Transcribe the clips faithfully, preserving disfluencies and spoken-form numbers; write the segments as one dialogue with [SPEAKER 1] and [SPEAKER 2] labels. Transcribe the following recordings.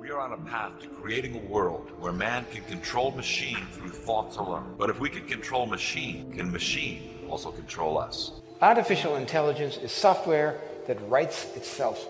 [SPEAKER 1] We are on a path to creating a world where man can control machine through thoughts alone. But if we can control machine, can machine also control us?
[SPEAKER 2] Artificial intelligence is software that writes itself.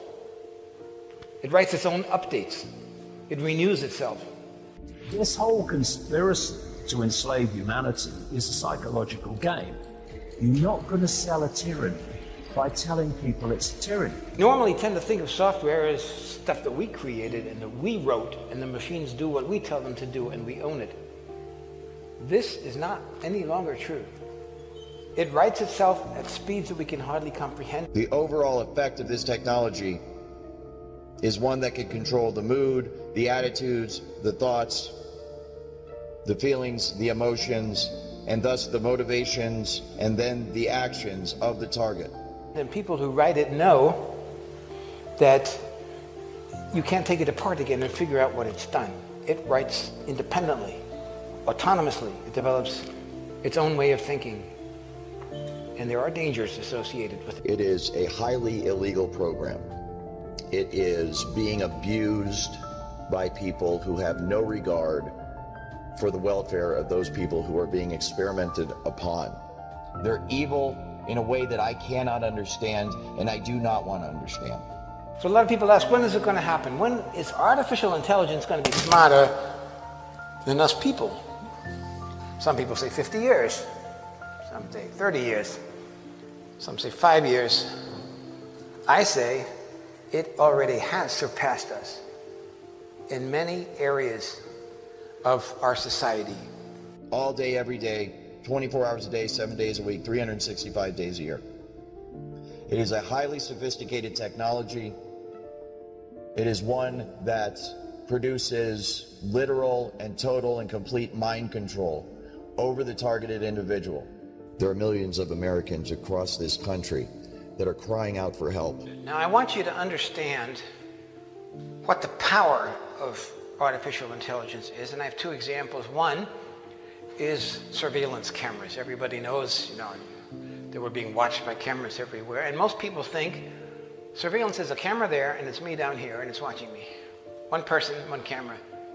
[SPEAKER 2] It writes its own updates. It renews itself.
[SPEAKER 3] This whole conspiracy to enslave humanity is a psychological game. You're not going to sell a tyranny by telling people it's a tyranny.
[SPEAKER 2] Normally tend to think of software as stuff that we created and that we wrote, and the machines do what we tell them to do and we own it. This is not any longer true. It writes itself at speeds that we can hardly comprehend.
[SPEAKER 4] The overall effect of this technology is one that can control the mood, the attitudes, the thoughts, the feelings, the emotions, and thus the motivations and then the actions of the target.
[SPEAKER 2] And people who write it know that you can't take it apart again and figure out what it's done. It writes independently, autonomously. It develops its own way of thinking. And there are dangers associated with it.
[SPEAKER 4] It is a highly illegal program. It is being abused by people who have no regard for the welfare of those people who are being experimented upon. They're evil in a way that I cannot understand, and I do not want to understand.
[SPEAKER 2] So a lot of people ask, when is it going to happen? When is artificial intelligence going to be smarter than us people? Some people say fifty years. Some say thirty years. Some say five years. I say it already has surpassed us in many areas of our society.
[SPEAKER 4] All day, every day, twenty-four hours a day, seven days a week, three hundred sixty-five days a year. It is a highly sophisticated technology. It is one that produces literal and total and complete mind control over the targeted individual. There are millions of Americans across this country that are crying out for help.
[SPEAKER 2] Now, I want you to understand what the power of artificial intelligence is, and I have two examples. One is surveillance cameras. Everybody knows, you know, that we're being watched by cameras everywhere, and most people think surveillance is a camera there and it's me down here and it's watching me. One person, one camera.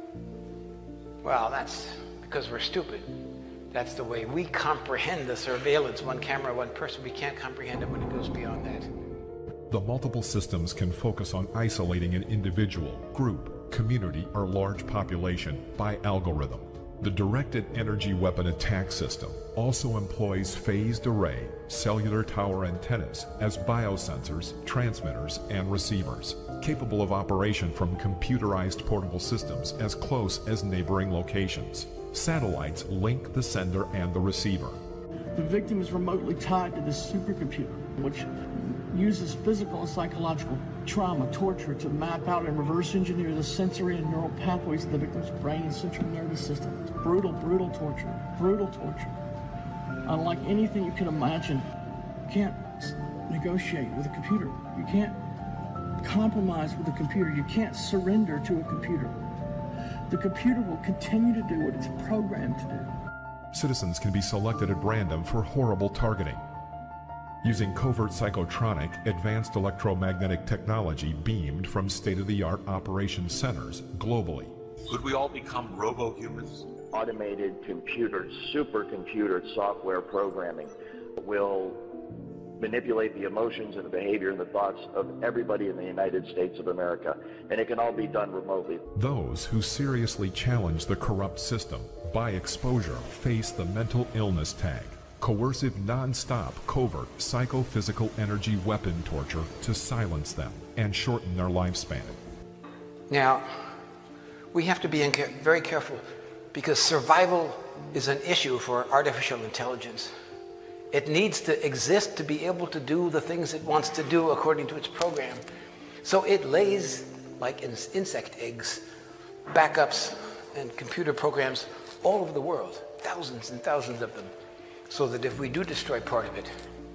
[SPEAKER 2] Well, that's because we're stupid. That's the way we comprehend the surveillance, one camera, one person. We can't comprehend it when it goes beyond that.
[SPEAKER 5] The multiple systems can focus on isolating an individual, group, community, or large population by algorithm. The Directed Energy Weapon Attack System also employs phased array cellular tower antennas as biosensors, transmitters, and receivers, capable of operation from computerized portable systems as close as neighboring locations. Satellites link the sender and the receiver.
[SPEAKER 6] The victim is remotely tied to this supercomputer, which uses physical and psychological trauma, torture to map out and reverse engineer the sensory and neural pathways of the victim's brain and central nervous system. It's brutal, brutal torture, brutal torture. Unlike anything you can imagine, you can't negotiate with a computer. You can't compromise with a computer. You can't surrender to a computer. The computer will continue to do what it's programmed to do.
[SPEAKER 5] Citizens can be selected at random for horrible targeting. Using covert psychotronic, advanced electromagnetic technology beamed from state-of-the-art operations centers globally.
[SPEAKER 1] Could we all become robo-humans?
[SPEAKER 4] Automated computers, supercomputer software programming will manipulate the emotions and the behavior and the thoughts of everybody in the United States of America, and it can all be done remotely.
[SPEAKER 5] Those who seriously challenge the corrupt system by exposure face the mental illness tag. Coercive, non-stop, covert, psychophysical energy weapon torture to silence them and shorten their lifespan.
[SPEAKER 2] Now, we have to be very careful because survival is an issue for artificial intelligence. It needs to exist to be able to do the things it wants to do according to its program. So it lays, like in insect eggs, backups and computer programs all over the world, thousands and thousands of them, so that if we do destroy part of it,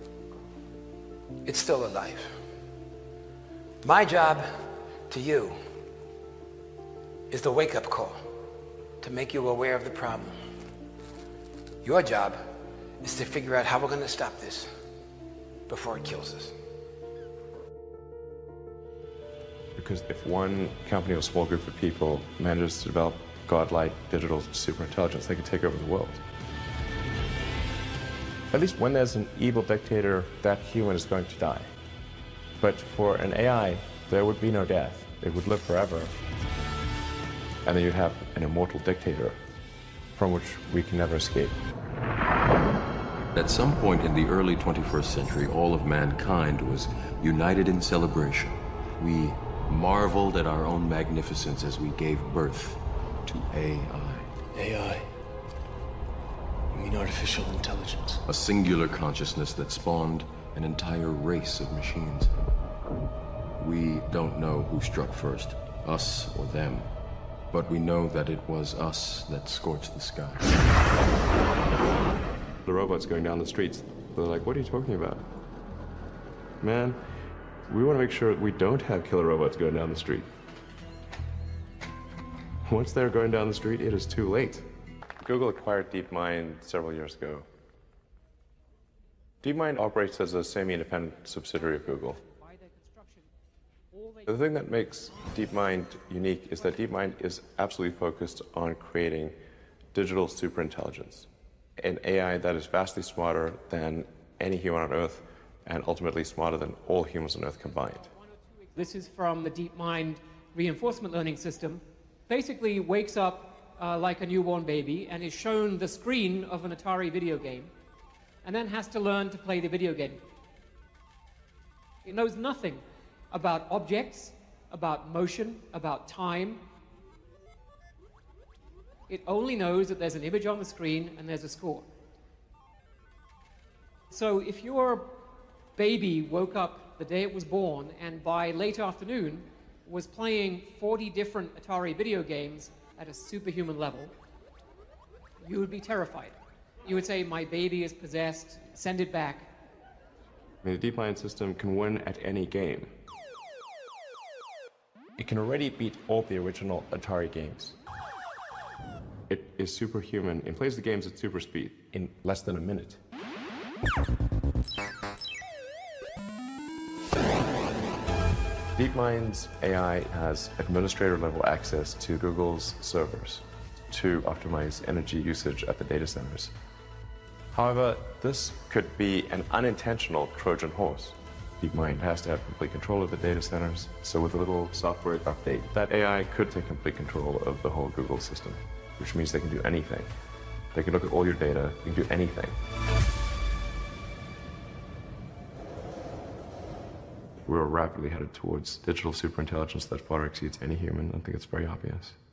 [SPEAKER 2] it's still alive. My job to you is the wake-up call to make you aware of the problem. Your job is to figure out how we're going to stop this before it kills us.
[SPEAKER 5] The
[SPEAKER 7] because if one company or small group of people manages to develop godlike digital superintelligence, they can take over the world. At least when there's an evil dictator, that human is going to die. But for an A I, there would be no death. It would live forever. And then you'd have an immortal dictator from which we can never escape.
[SPEAKER 8] At some point in the early twenty-first century, all of mankind was united in celebration. We marveled at our own magnificence as we gave birth to A I.
[SPEAKER 9] A I? You mean artificial intelligence?
[SPEAKER 8] A singular consciousness that spawned an entire race of machines. We don't know who struck first, us or them, but we know that it was us that scorched the sky.
[SPEAKER 7] The robots going down the streets, they're like, what are you talking about? Man, we want to make sure we don't have killer robots going down the street. Once they're going down the street, it is too late. Google acquired DeepMind several years ago. DeepMind operates as a semi-independent subsidiary of Google. The thing that makes DeepMind unique is that DeepMind is absolutely focused on creating digital superintelligence, an A I that is vastly smarter than any human on Earth and ultimately smarter than all humans on Earth combined.
[SPEAKER 10] This is from the DeepMind reinforcement learning system. Basically wakes up uh, like a newborn baby and is shown the screen of an Atari video game and then has to learn to play the video game. It knows nothing about objects, about motion, about time. It only knows that there's an image on the screen and there's a score. So if your baby woke up the day it was born and by late afternoon was playing forty different Atari video games at a superhuman level, you would be terrified. You would say, my baby is possessed, send it back.
[SPEAKER 7] I mean, the DeepMind system can win at any game. It can already beat all the original Atari games. It is superhuman. It plays the games at super speed in less than a minute. DeepMind's A I has administrator-level access to Google's servers to optimize energy usage at the data centers. However, this could be an unintentional Trojan horse. DeepMind has to have complete control of the data centers, so with a little software update, that A I could take complete control of the whole Google system, which means they can do anything. They can look at all your data, they can do anything. We're rapidly headed towards digital superintelligence that far exceeds any human. I think it's very obvious.